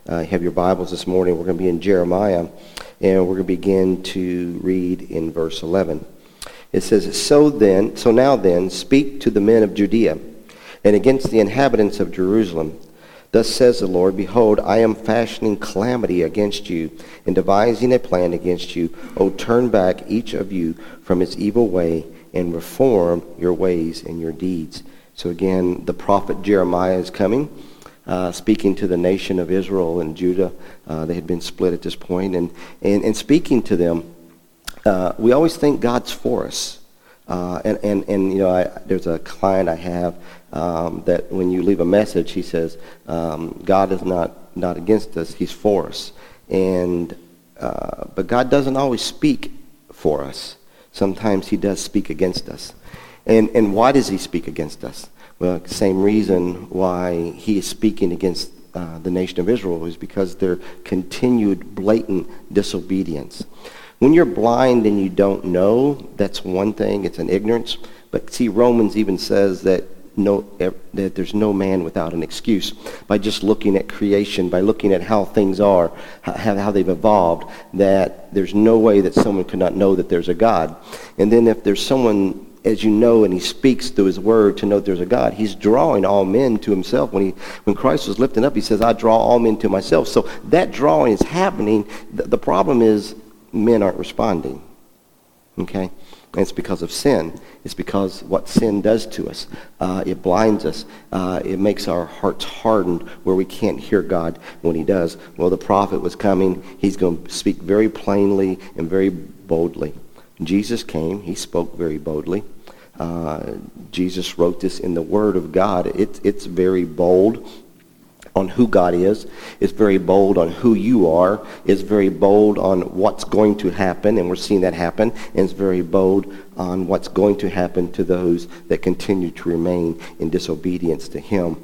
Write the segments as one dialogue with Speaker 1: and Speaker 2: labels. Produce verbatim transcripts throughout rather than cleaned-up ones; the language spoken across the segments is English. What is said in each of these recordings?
Speaker 1: uh, have your Bibles this morning, we're going to be in Jeremiah, and we're going to begin to read in verse eleven. It says, So then, so now then, speak to the men of Judea, and against the inhabitants of Jerusalem. Thus says the Lord, Behold, I am fashioning calamity against you, and devising a plan against you. O turn back each of you from his evil way, and reform your ways and your deeds. So again, the prophet Jeremiah is coming, uh, speaking to the nation of Israel and Judah. Uh, they had been split at this point, and, and, and speaking to them. Uh, we always think God's for us. Uh, and, and, and, you know, I, there's a client I have um, that when you leave a message, he says, um, God is not, not against us, he's for us. And uh, but God doesn't always speak for us. Sometimes he does speak against us. And and why does he speak against us? Well, same reason why he is speaking against uh, the nation of Israel is because their continued blatant disobedience. When you're blind and you don't know, that's one thing. It's an ignorance. But see, Romans even says that no, that there's no man without an excuse. By just looking at creation, by looking at how things are, how, how they've evolved, that there's no way that someone could not know that there's a God. And then if there's someone, as you know, and he speaks through his word to know there's a God, he's drawing all men to himself. When he, when Christ was lifting up, he says, I draw all men to myself. So that drawing is happening. The, the problem is men aren't responding. Okay? And it's because of sin. It's because what sin does to us. Uh, it blinds us. Uh, it makes our hearts hardened where we can't hear God when he does. Well, the prophet was coming. He's going to speak very plainly and very boldly. Jesus came. He spoke very boldly. Uh, Jesus wrote this in the Word of God. It, it's very bold on who God is. It's very bold on who you are. It's very bold on what's going to happen, and we're seeing that happen. And it's very bold on what's going to happen to those that continue to remain in disobedience to him.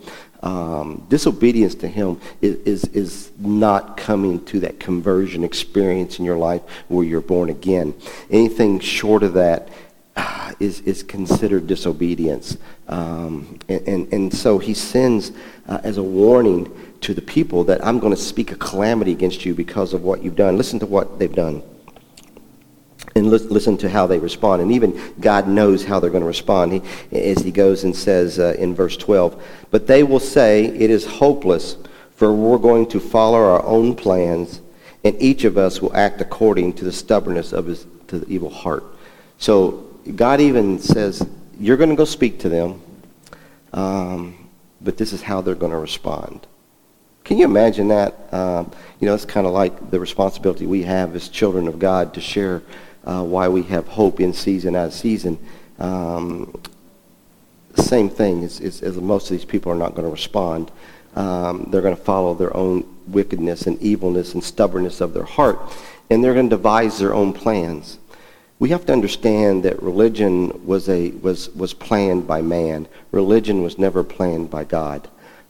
Speaker 1: Um, disobedience to him is, is, is not coming to that conversion experience in your life where you're born again. Anything short of that uh, is, is considered disobedience. Um, and, and, and so he sends uh, as a warning to the people that I'm going to speak a calamity against you because of what you've done. Listen to what they've done. And li- listen to how they respond. And even God knows how they're going to respond. He, as he goes and says uh, in verse twelve, But they will say, it is hopeless, for we're going to follow our own plans, and each of us will act according to the stubbornness of his to the evil heart. So God even says, you're going to go speak to them, um, but this is how they're going to respond. Can you imagine that? Um, you know, it's kind of like the responsibility we have as children of God to share uh, why we have hope in season out of season. Um, same thing is, is, is most of these people are not going to respond. Um, they're going to follow their own wickedness and evilness and stubbornness of their heart, and they're going to devise their own plans. We have to understand that religion was a was was planned by man. Religion was never planned by God.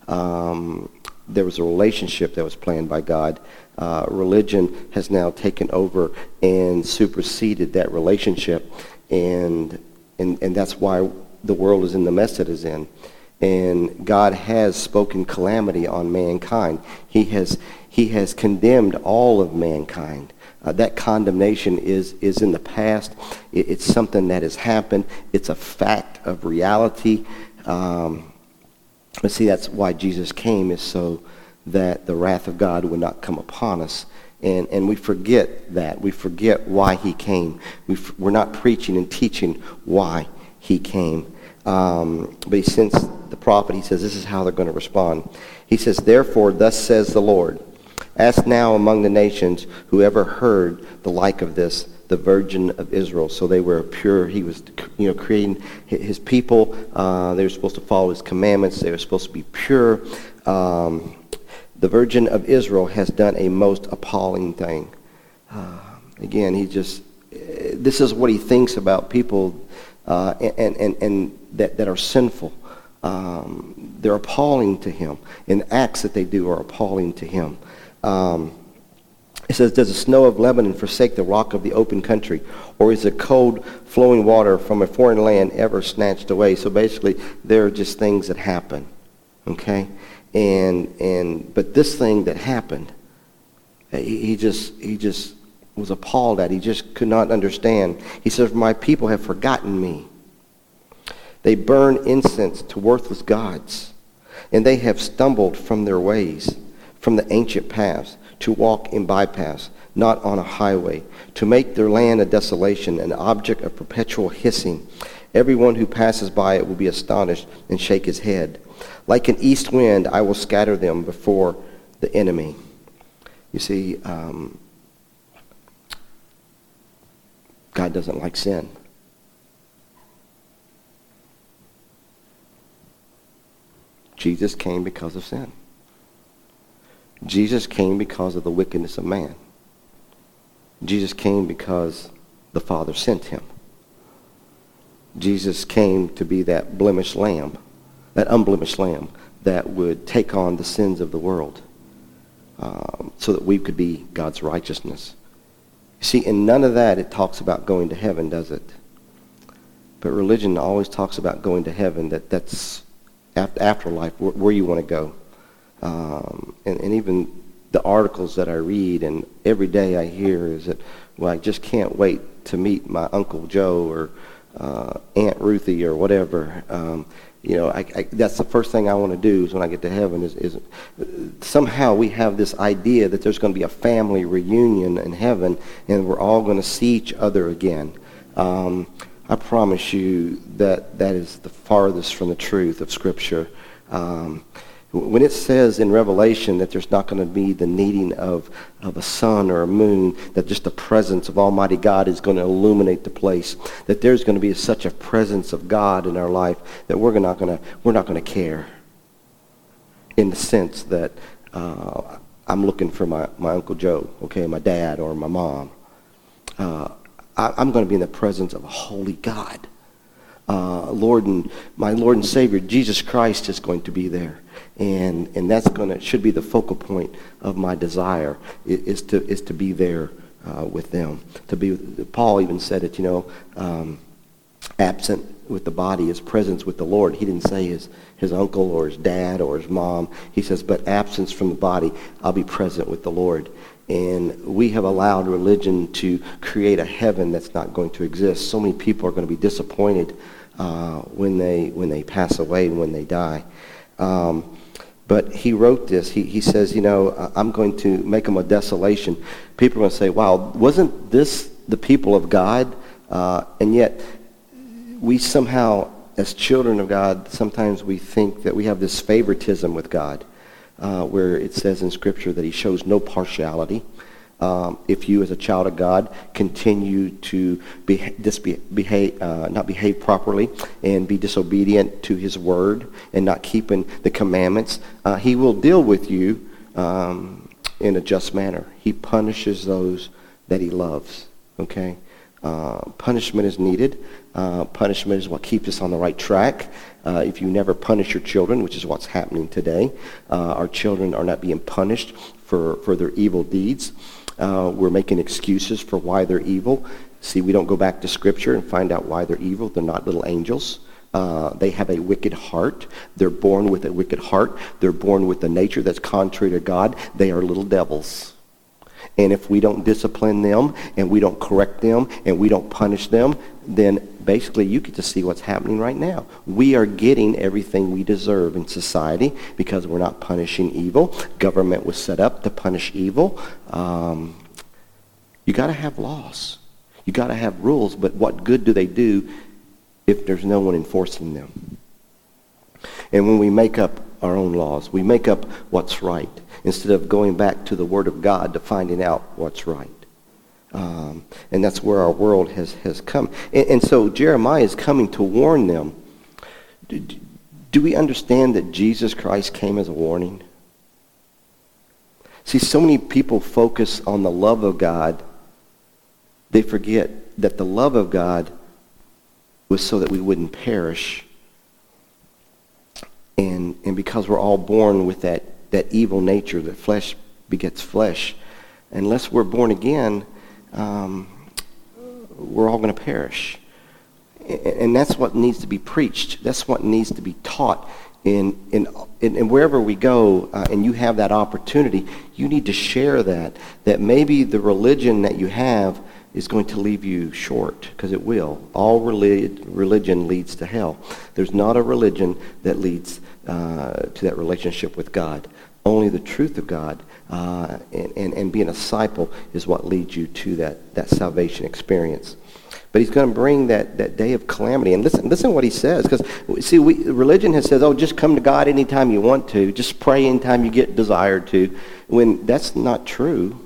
Speaker 1: Um, there was a relationship that was planned by God. Uh, religion has now taken over and superseded that relationship, and and and that's why the world is in the mess it is in. And God has spoken calamity on mankind. He has he has condemned all of mankind. Uh, that condemnation is, is in the past. It, it's something that has happened. It's a fact of reality. Um, but see, that's why Jesus came, is so that the wrath of God would not come upon us. And and we forget that. We forget why he came. We f- we're not preaching and teaching why he came. Um, but he sends the prophet. He says, this is how they're going to respond. He says, Therefore, thus says the Lord, Ask now among the nations who ever heard the like of this, the Virgin of Israel. So they were pure. He was, you know, creating his people. Uh, they were supposed to follow his commandments. They were supposed to be pure. Um, the Virgin of Israel has done a most appalling thing. Uh, again, he just, this is what he thinks about people uh, and, and, and that, that are sinful. Um, they're appalling to him. And the acts that they do are appalling to him. Um, it says, Does the snow of Lebanon forsake the rock of the open country? Or is the cold flowing water from a foreign land ever snatched away? So basically, there are just things that happen. Okay? And and but this thing that happened, he, he just he just was appalled at. He just could not understand. He says, "My people have forgotten me. They burn incense to worthless gods, and they have stumbled from their ways, from the ancient paths, to walk in bypaths, not on a highway, to make their land a desolation, an object of perpetual hissing. Everyone who passes by it will be astonished and shake his head. Like an east wind, I will scatter them before the enemy." You see, um, God doesn't like sin. Jesus came because of sin. Jesus came because of the wickedness of man. Jesus came because the Father sent him. Jesus came to be that blemished lamb, that unblemished lamb that would take on the sins of the world um, so that we could be God's righteousness. See, in none of that it talks about going to heaven, does it? But religion always talks about going to heaven, that that's afterlife, where, where you want to go. Um, and, and even the articles that I read and every day I hear is that, well, I just can't wait to meet my Uncle Joe or uh, Aunt Ruthie or whatever. Um, you know, I, I, that's the first thing I want to do is when I get to heaven is, is somehow we have this idea that there's going to be a family reunion in heaven and we're all going to see each other again. Um, I promise you that that is the farthest from the truth of Scripture. Um, when it says in Revelation that there's not going to be the needing of, of a sun or a moon, that just the presence of Almighty God is going to illuminate the place, that there's going to be such a presence of God in our life that we're not going to we're not going to care. In the sense that uh, I'm looking for my, my Uncle Joe, okay, my dad or my mom. Uh, I'm going to be in the presence of a holy God. Uh, Lord and my Lord and Savior Jesus Christ is going to be there, and and that's going to should be the focal point of my desire is to is to be there uh, with them. To be, Paul even said it, you know, um, absent with the body is presence with the Lord. He didn't say his his uncle or his dad or his mom. He says, but absence from the body, I'll be present with the Lord. And we have allowed religion to create a heaven that's not going to exist. So many people are going to be disappointed uh, when they when they pass away and when they die. Um, but he wrote this. He he says, you know, I'm going to make them a desolation. People are going to say, wow, wasn't this the people of God? Uh, and yet we somehow, as children of God, sometimes we think that we have this favoritism with God. Uh, where it says in Scripture that he shows no partiality. Um, if you, as a child of God, continue to be, disbe- behave, uh, not behave properly and be disobedient to his word and not keeping the commandments, uh, he will deal with you um, in a just manner. He punishes those that he loves. Okay, uh, punishment is needed. Uh, punishment is what keeps us on the right track. Uh, if you never punish your children, which is what's happening today, uh, our children are not being punished for, for their evil deeds. Uh, we're making excuses for why they're evil. See, we don't go back to Scripture and find out why they're evil. They're not little angels. Uh, they have a wicked heart. They're born with a wicked heart. They're born with a nature that's contrary to God. They are little devils. And if we don't discipline them and we don't correct them and we don't punish them, then basically you get to see what's happening right now. We are getting everything we deserve in society because we're not punishing evil. Government was set up to punish evil. Um, you got to have laws. You got to have rules, but what good do they do if there's no one enforcing them? And when we make up our own laws, we make up what's right, instead of going back to the Word of God to finding out what's right. Um, and that's where our world has, has come. And, and so Jeremiah is coming to warn them. Do, do we understand that Jesus Christ came as a warning? See, so many people focus on the love of God. They forget that the love of God was so that we wouldn't perish. And, and because we're all born with that that evil nature, that flesh begets flesh. Unless we're born again, um, we're all going to perish. And that's what needs to be preached. That's what needs to be taught in, in, in, in wherever we go uh, and you have that opportunity, you need to share that, that maybe the religion that you have is going to leave you short, because it will. All relig- religion leads to hell. There's not a religion that leads uh, to that relationship with God. Only the truth of God uh, and, and, and being a disciple is what leads you to that, that salvation experience. But he's going to bring that, that day of calamity. And listen, listen to what he says. Because, see, we, religion has said, oh, just come to God anytime you want to. Just pray anytime you get desired to. When that's not true.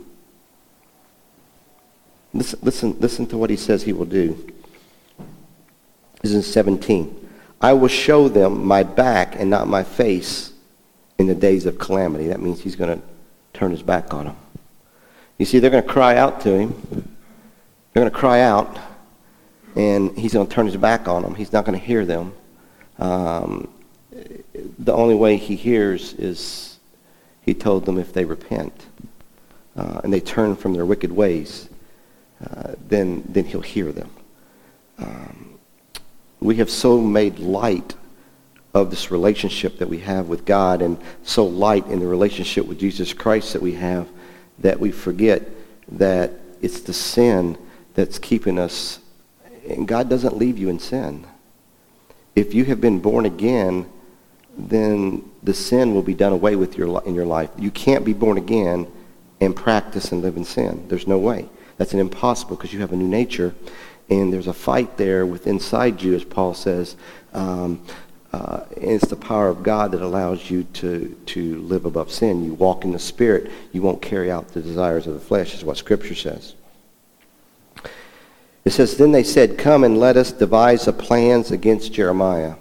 Speaker 1: Listen, listen, listen to what he says he will do. This is in seventeen. I will show them my back and not my face in the days of calamity. That means he's going to turn his back on them. You see, they're going to cry out to him. They're going to cry out, and he's going to turn his back on them. He's not going to hear them. Um, the only way he hears is he told them if they repent uh, and they turn from their wicked ways, uh, then then he'll hear them. Um, we have so made light of this relationship that we have with God, and so light in the relationship with Jesus Christ that we have, that we forget that it's the sin that's keeping us. And God doesn't leave you in sin. If you have been born again, then the sin will be done away with your in your life. You can't be born again and practice and live in sin. There's no way. That's an impossible, because you have a new nature, and there's a fight there within inside you, as Paul says. Um, uh, and it's the power of God that allows you to, to live above sin. You walk in the Spirit. You won't carry out the desires of the flesh, is what Scripture says. It says, then they said, come and let us devise a plans against Jeremiah.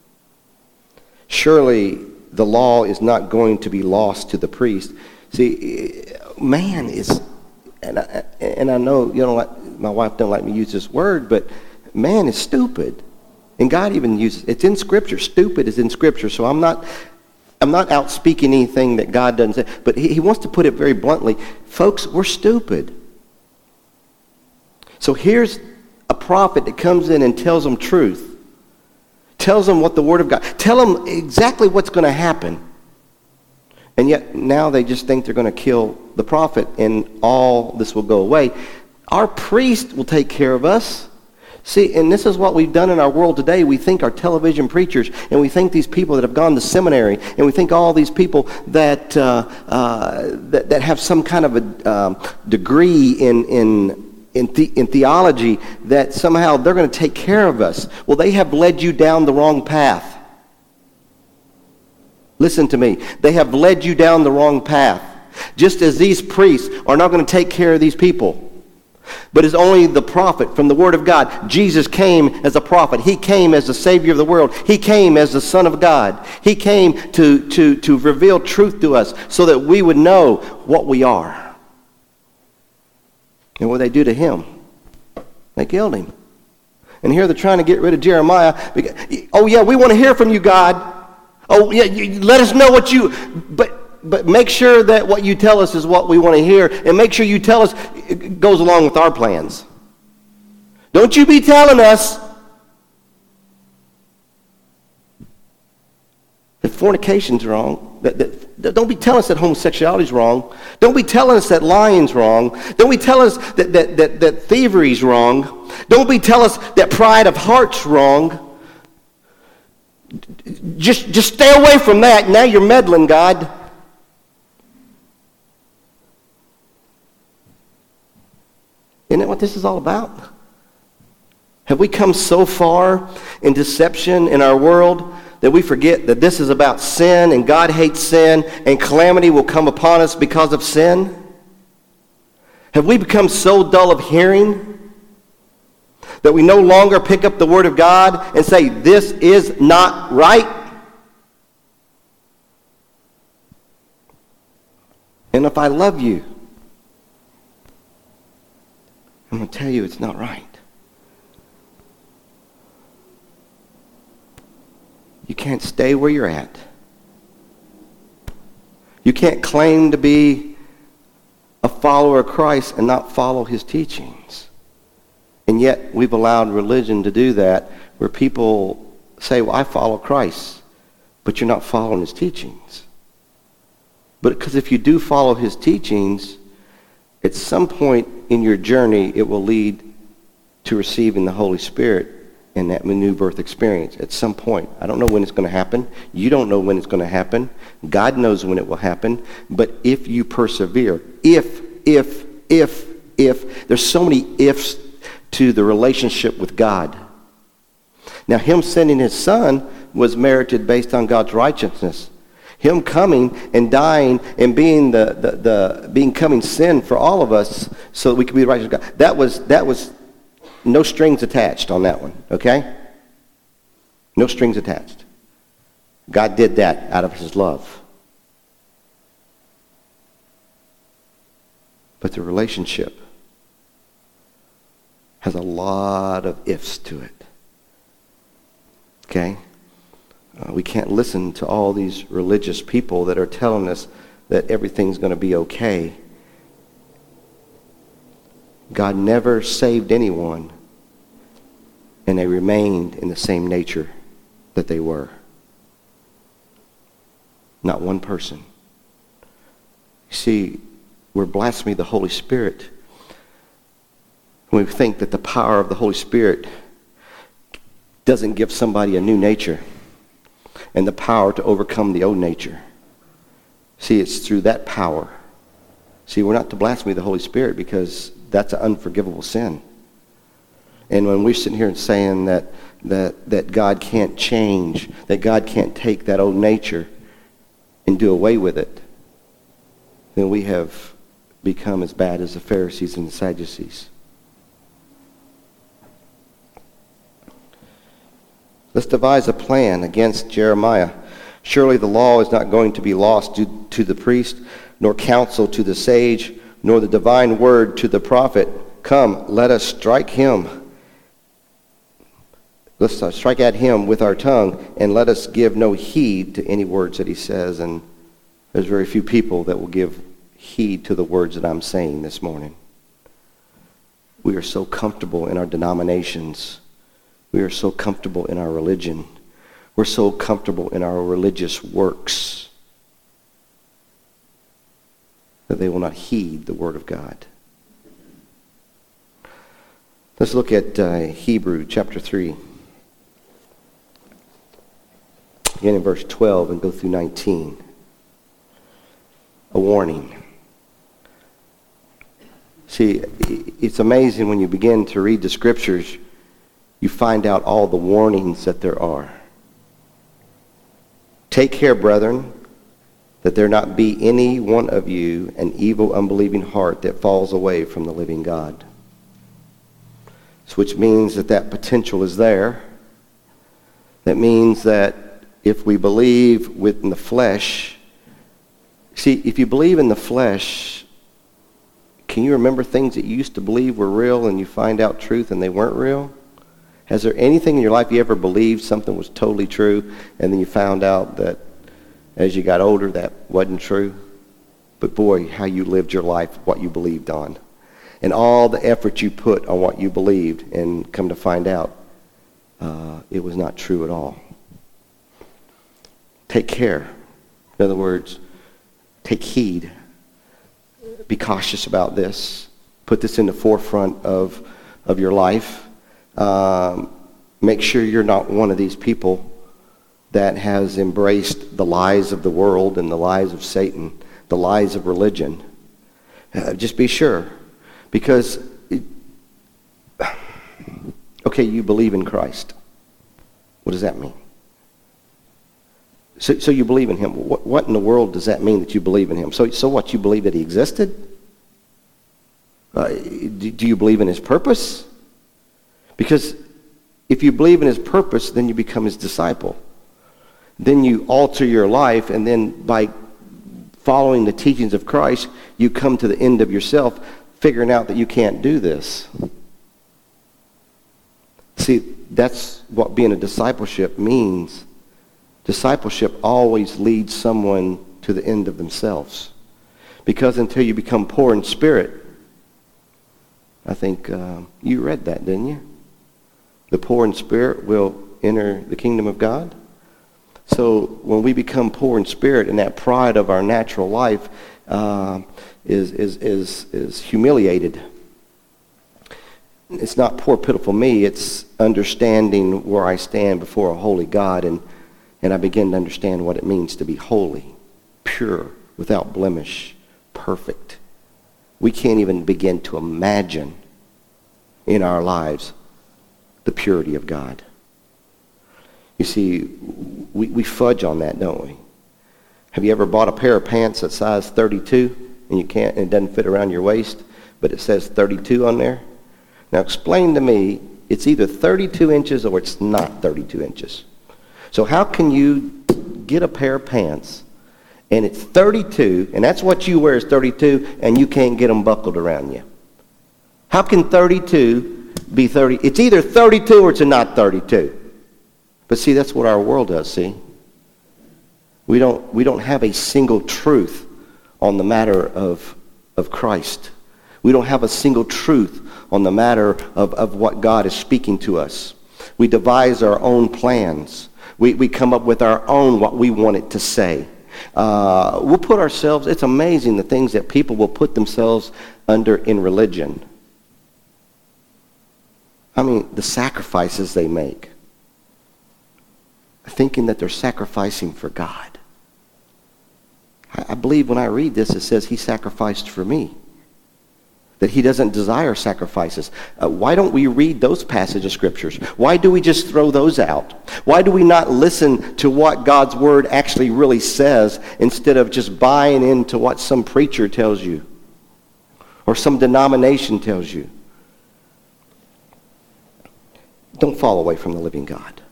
Speaker 1: Surely the law is not going to be lost to the priest. See, man is, and I, and I know you don't like, my wife don't like me use this word, but man is stupid. And God even uses, it's in Scripture. Stupid is in Scripture. So I'm not, I'm not out speaking anything that God doesn't say. But he, he wants to put it very bluntly. Folks, we're stupid. So here's a prophet that comes in and tells them truth. Tells them what the Word of God, tell them exactly what's going to happen. And yet now they just think they're going to kill the prophet and all this will go away. Our priest will take care of us. See, and this is what we've done in our world today. We think our television preachers, and we think these people that have gone to seminary, and we think all these people that uh, uh, that, that have some kind of a um, degree in in in, the, in theology, that somehow they're going to take care of us. Well, they have led you down the wrong path. Listen to me. They have led you down the wrong path. Just as these priests are not going to take care of these people. But it's only the prophet from the Word of God. Jesus came as a prophet. He came as the Savior of the world. He came as the Son of God. He came to, to, to reveal truth to us so that we would know what we are. And what they do to him? They killed him. And here they're trying to get rid of Jeremiah. Because, oh yeah, we want to hear from you, God. Oh yeah, you, let us know what you... But But make sure that what you tell us is what we want to hear, and make sure you tell us it goes along with our plans. Don't you be telling us that fornication's wrong. That, that, that, don't be telling us that homosexuality's wrong. Don't be telling us that lying's wrong. Don't be telling us that, that, that, that thievery's wrong. Don't be telling us that pride of heart's wrong. Just, just stay away from that. Now you're meddling, God. Isn't that what this is all about? Have we come so far in deception in our world that we forget that this is about sin, and God hates sin, and calamity will come upon us because of sin? Have we become so dull of hearing that we no longer pick up the Word of God and say, this is not right? And if I love you, I'm going to tell you it's not right. You can't stay where you're at. You can't claim to be a follower of Christ and not follow his teachings. And yet we've allowed religion to do that, where people say, well, I follow Christ. but you're not following his teachings. But because if you do follow his teachings, at some point in your journey, it will lead to receiving the Holy Spirit in that new birth experience. At some point. I don't know when it's going to happen. You don't know when it's going to happen. God knows when it will happen. But if you persevere, if, if, if, if, there's so many ifs to the relationship with God. Now, him sending his son was merited based on God's righteousness. Him coming and dying and being the, the, the being coming sin for all of us so that we could be the righteous God. That was that was no strings attached on that one, okay? No strings attached. God did that out of his love. But the relationship has a lot of ifs to it. Okay? Uh, we can't listen to all these religious people that are telling us that everything's going to be okay. God never saved anyone, and they remained in the same nature that they were. Not one person. You see, we're blaspheming the Holy Spirit when we think that the power of the Holy Spirit doesn't give somebody a new nature and the power to overcome the old nature. See, it's through that power. See, we're not to blaspheme the Holy Spirit because that's an unforgivable sin. And when we're sitting here and saying that, that, that God can't change, that God can't take that old nature and do away with it, then we have become as bad as the Pharisees and the Sadducees. Let's devise a plan against Jeremiah. Surely the law is not going to be lost to, to the priest, nor counsel to the sage, nor the divine word to the prophet. Come, let us strike him. Let's uh, strike at him with our tongue, and let us give no heed to any words that he says. And there's very few people that will give heed to the words that I'm saying this morning. We are so comfortable in our denominations. We are so comfortable in our religion. We're so comfortable in our religious works that they will not heed the word of God. Let's look at uh, Hebrews chapter three. Again in verse twelve and go through nineteen. A warning. See, it's amazing when you begin to read the scriptures, you find out all the warnings that there are. Take care, brethren, that there not be any one of you an evil, unbelieving heart that falls away from the living God. So which means that that potential is there. That means that if we believe within the flesh, see, if you believe in the flesh, can you remember things that you used to believe were real and you find out truth and they weren't real? Has there anything in your life you ever believed something was totally true and then you found out that as you got older that wasn't true? But boy, how you lived your life, what you believed on. And all the effort you put on what you believed, and come to find out uh, it was not true at all. Take care. In other words, take heed. Be cautious about this. Put this in the forefront of, of your life. Um, make sure you're not one of these people that has embraced the lies of the world and the lies of Satan, the lies of religion. Uh, just be sure. Because, it, okay, you believe in Christ. What does that mean? So, so you believe in him. What, what in the world does that mean that you believe in him? So, so what, you believe that he existed? Uh, do, do you believe in his purpose? Because if you believe in his purpose, then you become his disciple. Then you alter your life, and then by following the teachings of Christ, you come to the end of yourself, figuring out that you can't do this. See, that's what being a discipleship means. Discipleship always leads someone to the end of themselves. Because until you become poor in spirit, I think uh, you read that, didn't you? The poor in spirit will enter the kingdom of God. So when we become poor in spirit, and that pride of our natural life uh, is, is, is, is humiliated. It's not poor, pitiful me. It's understanding where I stand before a holy God, and, and I begin to understand what it means to be holy, pure, without blemish, perfect. We can't even begin to imagine in our lives the purity of God. You see, we, we fudge on that, don't we? Have you ever bought a pair of pants at size thirty-two and you can't, and it doesn't fit around your waist, but it says thirty-two on there? Now explain to me, it's either thirty-two inches or it's not thirty-two inches. So how can you get a pair of pants and it's thirty-two, and that's what you wear is thirty-two, and you can't get them buckled around you? How can thirty-two be thirty? It's either thirty-two or it's not thirty-two. But see, that's what our world does, see? We don't, we don't have a single truth on the matter of, of Christ. We don't have a single truth on the matter of, of what God is speaking to us. We devise our own plans. We, we come up with our own what we want it to say. Uh, we'll put ourselves, it's amazing the things that people will put themselves under in religion. I mean, the sacrifices they make, thinking that they're sacrificing for God. I, I believe when I read this, it says he sacrificed for me, that he doesn't desire sacrifices. Uh, why don't we read those passages of scriptures? Why do we just throw those out? Why do we not listen to what God's word actually really says instead of just buying into what some preacher tells you or some denomination tells you? Don't fall away from the living God.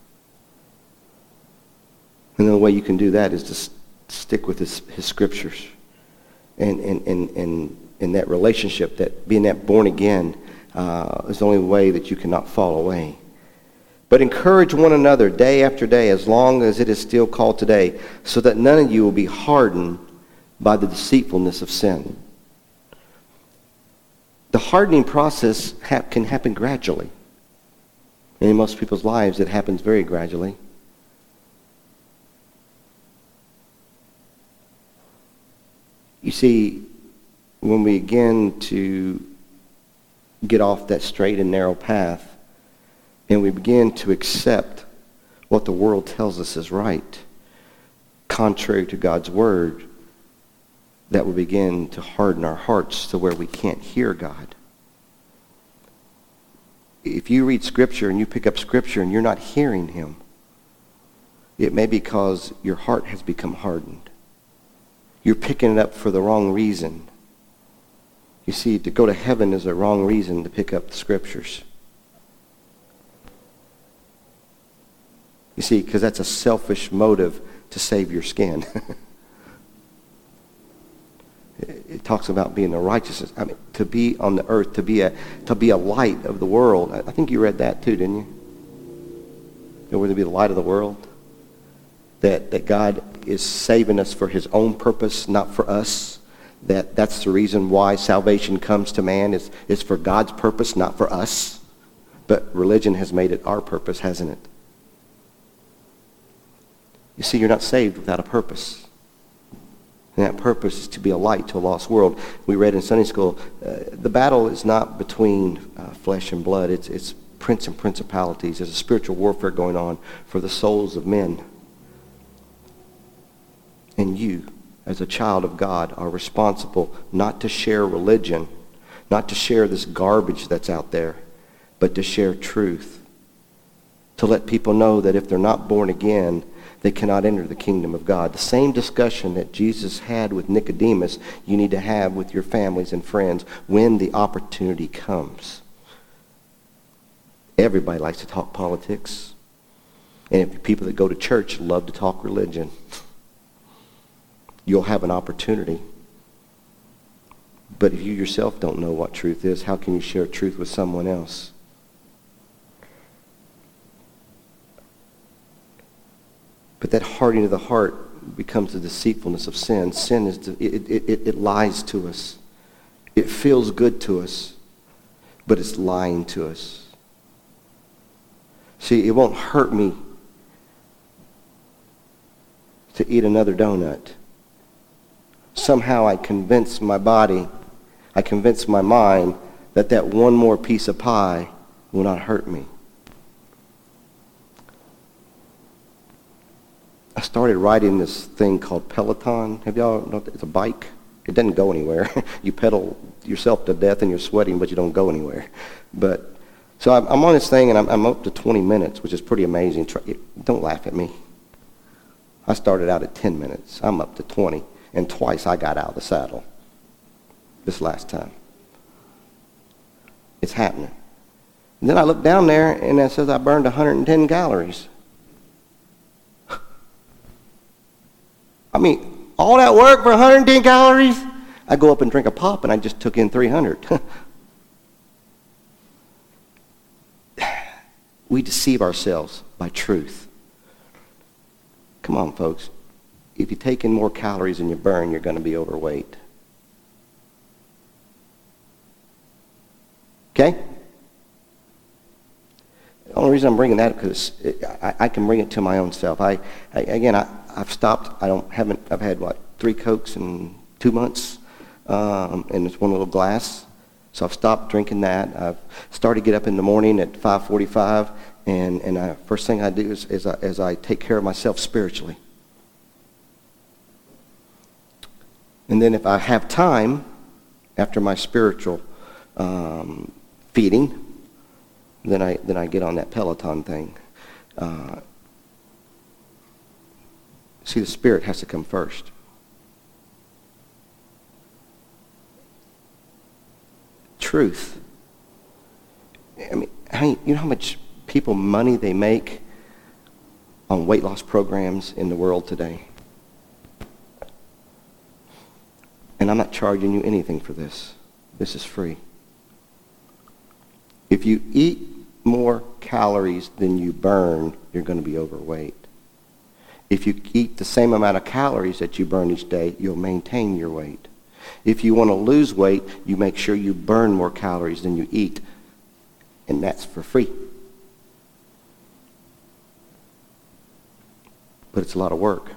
Speaker 1: And the way you can do that is to st- stick with his, his scriptures and, and, and, and in that relationship, that being that born again uh, is the only way that you cannot fall away. But encourage one another day after day, as long as it is still called today, so that none of you will be hardened by the deceitfulness of sin. The hardening process ha- can happen gradually. And in most people's lives, it happens very gradually. You see, when we begin to get off that straight and narrow path, and we begin to accept what the world tells us is right, contrary to God's word, that will begin to harden our hearts to where we can't hear God. If you read Scripture and you pick up Scripture and you're not hearing him, it may be because your heart has become hardened. You're picking it up for the wrong reason. You see, to go to heaven is a wrong reason to pick up the Scriptures. You see, because that's a selfish motive to save your skin. It talks about being the righteousness. I mean, to be on the earth, to be a to be a light of the world. I think you read that too, didn't you? That we're to be the light of the world. That that God is saving us for his own purpose, not for us. That that's the reason why salvation comes to man, is is for God's purpose, not for us. But religion has made it our purpose, hasn't it? You see, you're not saved without a purpose. And that purpose is to be a light to a lost world. We read in Sunday school, uh, the battle is not between uh, flesh and blood. It's, it's prince and principalities. There's a spiritual warfare going on for the souls of men. And you, as a child of God, are responsible not to share religion, not to share this garbage that's out there, but to share truth. To let people know that if they're not born again, they cannot enter the kingdom of God. The same discussion that Jesus had with Nicodemus, you need to have with your families and friends when the opportunity comes. Everybody likes to talk politics. And if people that go to church love to talk religion, you'll have an opportunity. But if you yourself don't know what truth is, how can you share truth with someone else? But that hardening of the heart becomes the deceitfulness of sin. Sin is it, it, it, it lies to us. It feels good to us, but it's lying to us. See, it won't hurt me to eat another donut. Somehow I convince my body, I convince my mind that that one more piece of pie will not hurt me. I started riding this thing called Peloton. Have y'all know it's a bike? It doesn't go anywhere. You pedal yourself to death and you're sweating, but you don't go anywhere. But so I'm, I'm on this thing and I'm, I'm up to twenty minutes, which is pretty amazing. Try, don't laugh at me. I started out at ten minutes. I'm up to twenty, and twice I got out of the saddle. This last time. It's happening. And then I look down there and it says I burned one hundred ten calories. I mean, all that work for one hundred ten calories? I go up and drink a pop and I just took in three hundred. We deceive ourselves by truth. Come on, folks. If you take in more calories than you burn, you're going to be overweight. Okay? The only reason I'm bringing that because I, I can bring it to my own self. I, I again, I, I've stopped. I don't haven't. I've had what three Cokes in two months, um, and it's one little glass. So I've stopped drinking that. I've started to get up in the morning at five forty-five, and and I, first thing I do is is I, is I take care of myself spiritually. And then if I have time after my spiritual um, feeding, then I then I get on that Peloton thing. Uh, see, the spirit has to come first. Truth. I mean, I mean, you know how much people money they make on weight loss programs in the world today? And I'm not charging you anything for this. This is free. If you eat more calories than you burn, you're going to be overweight. If you eat the same amount of calories that you burn each day, you'll maintain your weight. If you want to lose weight, you make sure you burn more calories than you eat. And that's for free. But it's a lot of work.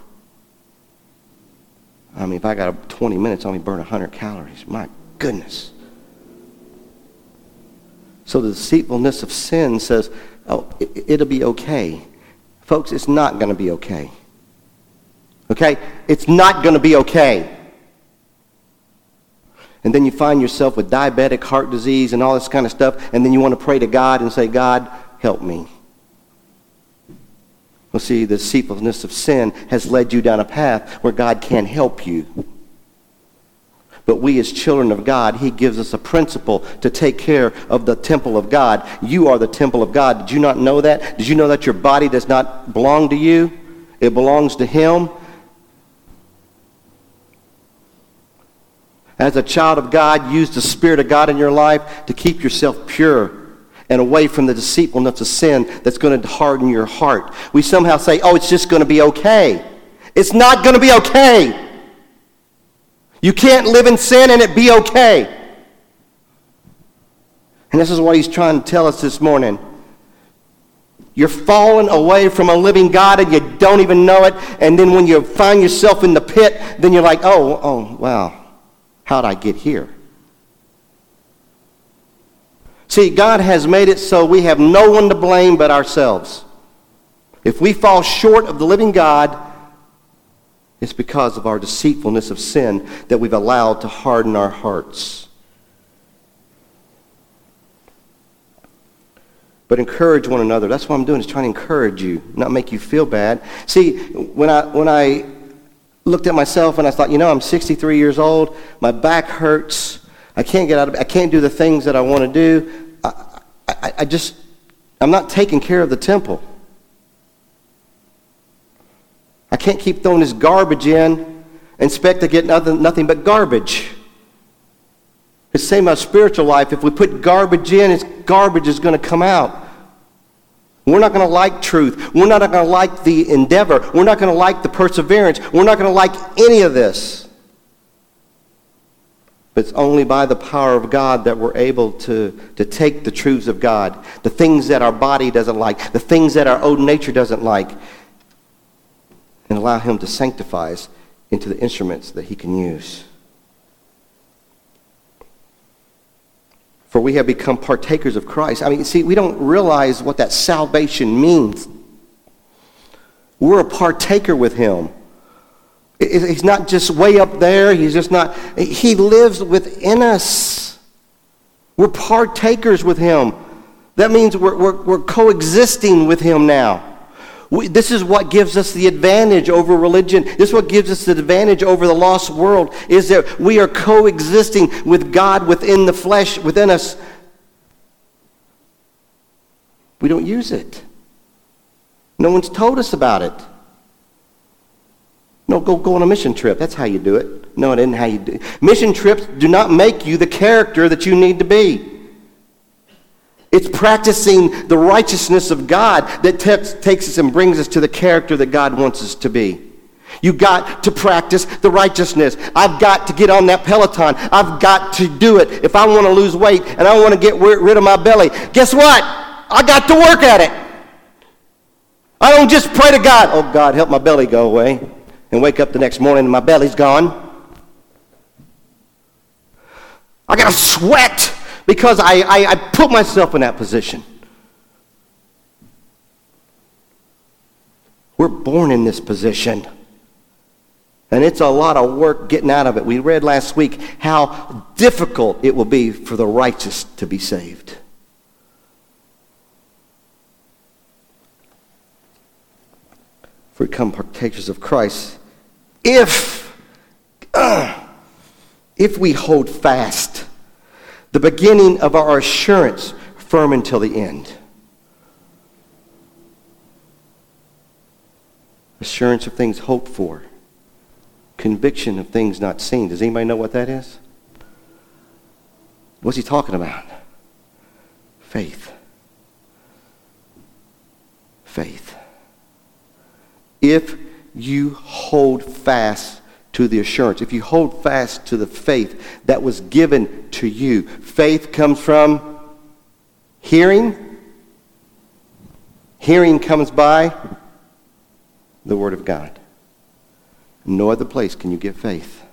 Speaker 1: I mean, if I got twenty minutes, I only burn one hundred calories. My goodness. So the deceitfulness of sin says, oh, it, it'll be okay. Folks, it's not going to be okay. Okay? It's not going to be okay. And then you find yourself with diabetic heart disease and all this kind of stuff, and then you want to pray to God and say, God, help me. Well, see, the deceitfulness of sin has led you down a path where God can't help you. But we as children of God, he gives us a principle to take care of the temple of God. You are the temple of God. Did you not know that? Did you know that your body does not belong to you? It belongs to him. As a child of God, use the Spirit of God in your life to keep yourself pure and away from the deceitfulness of sin that's going to harden your heart. We somehow say, oh, it's just going to be okay. It's not going to be okay. You can't live in sin and it be okay. And this is what he's trying to tell us this morning. You're falling away from a living God and you don't even know it. And then when you find yourself in the pit, then you're like, oh, oh, wow. How'd I get here? See, God has made it so we have no one to blame but ourselves. If we fall short of the living God, it's because of our deceitfulness of sin that we've allowed to harden our hearts. But encourage one another. That's what I'm doing, is trying to encourage you, not make you feel bad. See, when I when I looked at myself and I thought, you know, I'm sixty-three years old, my back hurts, I can't get out of I can't do the things that I want to do. I, I, I just, I'm not taking care of the temple. I can't keep throwing this garbage in and expect to get nothing, nothing but garbage. It's the same about spiritual life. If we put garbage in, it's garbage is going to come out. We're not going to like truth. We're not going to like the endeavor. We're not going to like the perseverance. We're not going to like any of this. But it's only by the power of God that we're able to, to take the truths of God, the things that our body doesn't like, the things that our old nature doesn't like, and allow him to sanctify us into the instruments that he can use. For we have become partakers of Christ. I mean, see, we don't realize what that salvation means. We're a partaker with him. He's not just way up there. He's just not. He lives within us. We're partakers with him. That means we're, we're, we're coexisting with him now. We, this is what gives us the advantage over religion. This is what gives us the advantage over the lost world, is that we are coexisting with God within the flesh, within us. We don't use it. No one's told us about it. No, go, go on a mission trip. That's how you do it. No, it isn't how you do it. Mission trips do not make you the character that you need to be. It's practicing the righteousness of God that te- takes us and brings us to the character that God wants us to be. You've got to practice the righteousness. I've got to get on that Peloton. I've got to do it. If I want to lose weight and I want to get rid of my belly, guess what? I got to work at it. I don't just pray to God, oh God, help my belly go away, and wake up the next morning and my belly's gone. I got to sweat because I, I, I put myself in that position. We're born in this position. And it's a lot of work getting out of it. We read last week how difficult it will be for the righteous to be saved. If we become partakers of Christ, if, uh, if we hold fast the beginning of our assurance firm until the end. Assurance of things hoped for. Conviction of things not seen. Does anybody know what that is? What's he talking about? Faith. Faith. If you hold fast to the assurance, if you hold fast to the faith that was given to you, faith comes from hearing. Hearing comes by the Word of God. No other place can you get faith.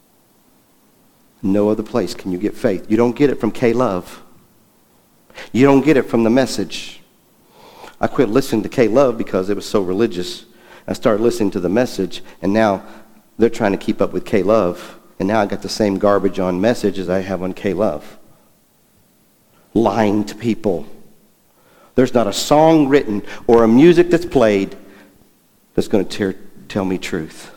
Speaker 1: No other place can you get faith. You don't get it from K-Love. You don't get it from the Message. I quit listening to K-Love because it was so religious. I started listening to the Message, and now they're trying to keep up with K-Love. And now I got the same garbage on Message as I have on K-Love. Lying to people. There's not a song written or a music that's played that's going to tear, tell me truth.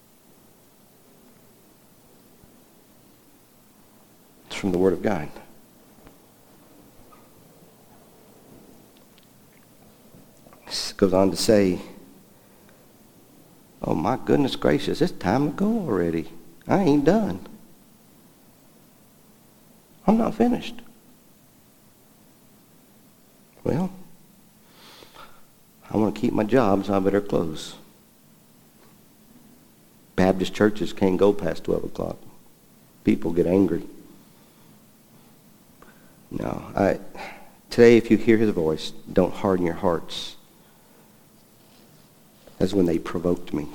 Speaker 1: It's from the Word of God. This goes on to say, oh my goodness gracious, it's time to go already. I ain't done. I'm not finished. Well, I want to keep my job, so I better close. Baptist churches can't go past twelve o'clock. People get angry. No, I, today if you hear his voice, don't harden your hearts. That's when they provoked me.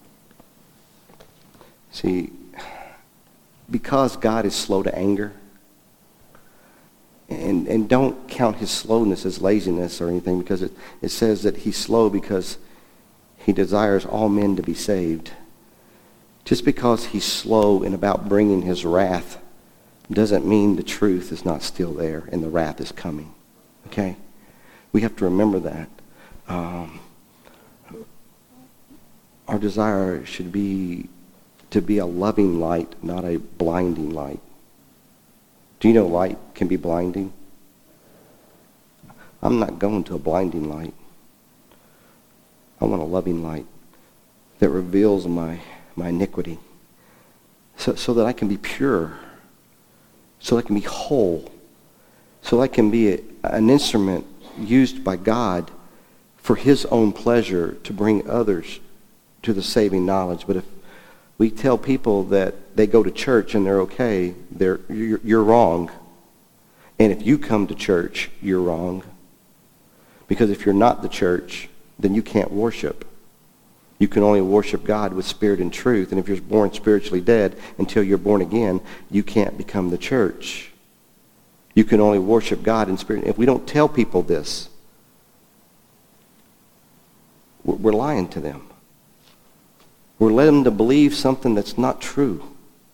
Speaker 1: See, because God is slow to anger, and, and don't count his slowness as laziness or anything, because it, it says that he's slow because he desires all men to be saved. Just because he's slow in about bringing his wrath doesn't mean the truth is not still there and the wrath is coming. Okay? We have to remember that. Um, our desire should be to be a loving light, not a blinding light. Do you know light can be blinding? I'm not going to a blinding light. I want a loving light that reveals my, my iniquity so, so that I can be pure, so that I can be whole, so that I can be a, an instrument used by God for his own pleasure to bring others to the saving knowledge. But if we tell people that they go to church and they're okay, they're, you're, you're wrong. And if you come to church, you're wrong. Because if you're not the church, then you can't worship. You can only worship God with spirit and truth. And if you're born spiritually dead until you're born again, you can't become the church. You can only worship God in spirit. If we don't tell people this, we're lying to them. We're letting them to believe something that's not true.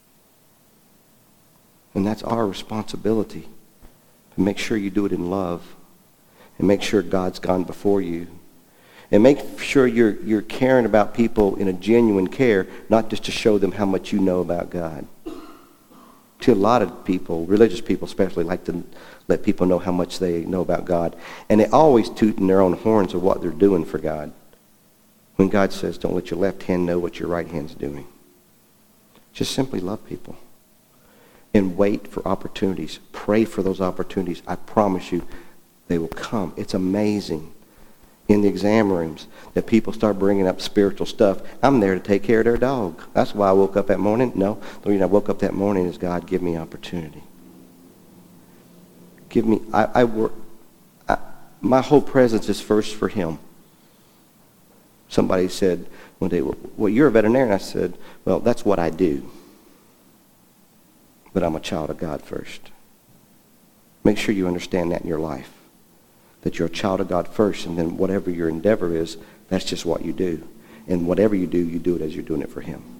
Speaker 1: And that's our responsibility. To make sure you do it in love. And make sure God's gone before you. And make sure you're, you're caring about people in a genuine care, not just to show them how much you know about God. See, a lot of people, religious people especially, like to let people know how much they know about God. And they always tooting their own horns of what they're doing for God. When God says, don't let your left hand know what your right hand's doing. Just simply love people. And wait for opportunities. Pray for those opportunities. I promise you, they will come. It's amazing. In the exam rooms, that people start bringing up spiritual stuff. I'm there to take care of their dog. That's why I woke up that morning. No, the reason I woke up that morning is God give me opportunity. Give me, I, I work, I, my whole presence is first for him. Somebody said one day, well, you're a veterinarian. I said, well, that's what I do. But I'm a child of God first. Make sure you understand that in your life. That you're a child of God first, and then whatever your endeavor is, that's just what you do. And whatever you do, you do it as you're doing it for him.